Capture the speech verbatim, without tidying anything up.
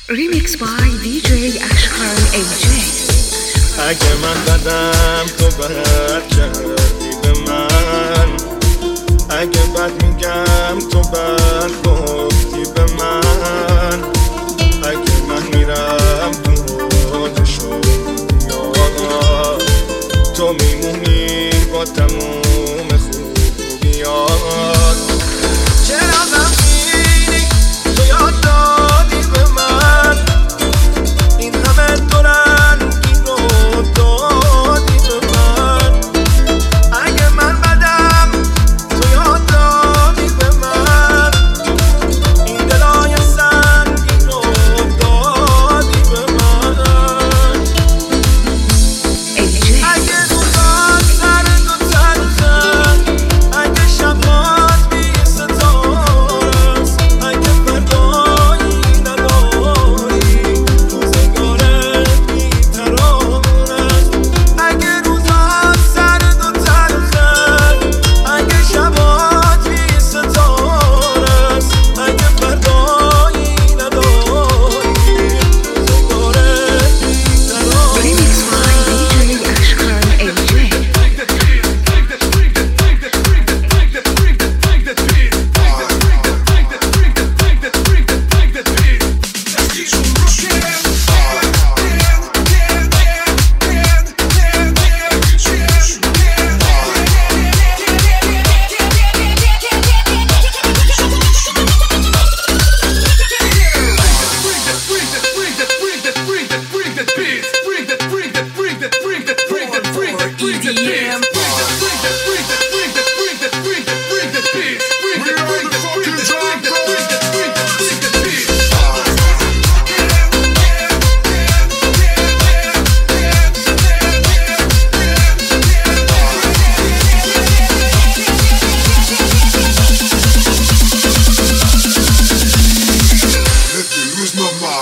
Remix by دی جی اشکان ای جی. اگه من بدم تو بد کردی به من، اگه بد میگم تو بد گفتی به من، اگه من میرم تو حوضشو یاد تو میمونی با تموم خوبیات. چرا غمگینی تو یاد دادی به من، این همه تو رنگین رو دادی به من. اگه من بدم تو یاد دادی به من، این دلای سنگین رو دادی به من. اگه روزات سرد و تلخه، اگه شبات بی ستاره است، اگه فردایی نداری روزگارت بی ترانه است. اگه روزات سرد و تلخه، اگه شبات بی ستاره است، اگه فردایی نداری روزگارت بی ترانه Remix by دی جی اشکان ای جی. Lose my mind.